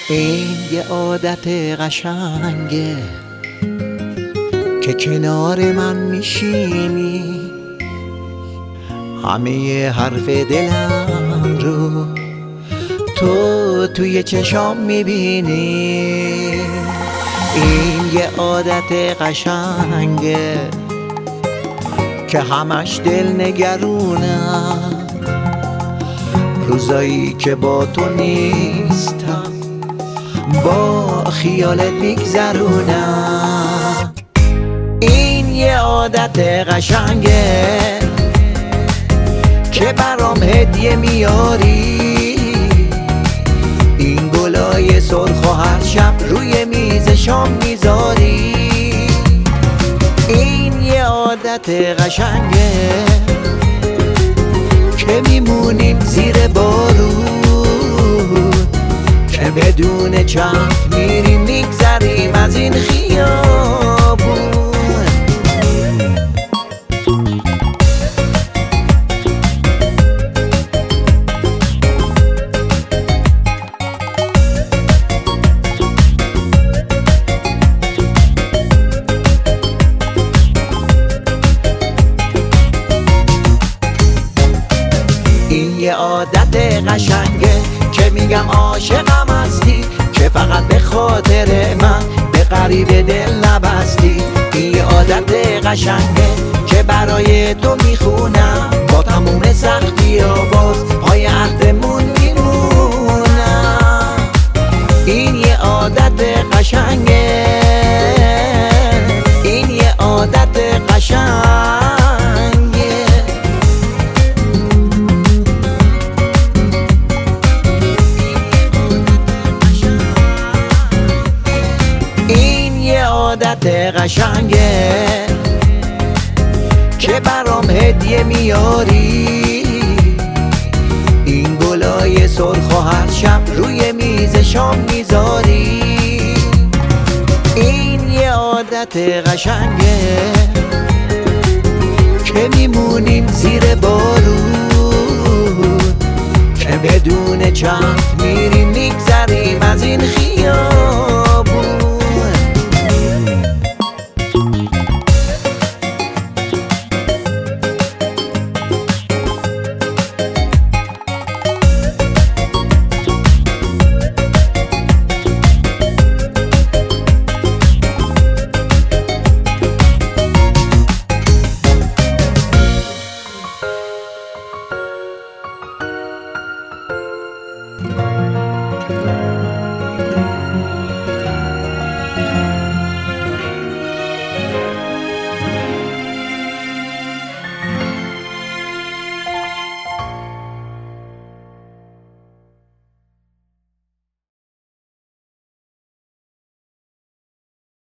این یه عادت قشنگه که کنار من میشینی، همه حرف دلم رو تو توی چشام میبینی. این یه عادت قشنگه که همش دل نگرونم، روزایی که با تو نیستم با خیالت میگذرونم. این یه عادت قشنگه که برام هدیه میاری، این گلای سرخ و هر شب روی میز شام میذاری. این یه عادت قشنگه که میمونیم زیر بارون، که بدون چرخ میریم میگذریم از این خیابون. این یه عادت قشنگه که میگم عاشقم هستی، که فقط به خاطر من به غریب دل نبستی. این یه عادت قشنگه که برای تو میخونم، با تموم سختی و باز پای عهدمون میمونم. این یه عادت قشنگه، این یه عادت قشنگه. عادت قشنگه که برام هدیه میاری، این گلای سرخ و هر شب روی میز شام میذاری. این یه عادت قشنگه که میمونیم زیر بارون، که بدون چرخ میریم میگذریم از این خیابون.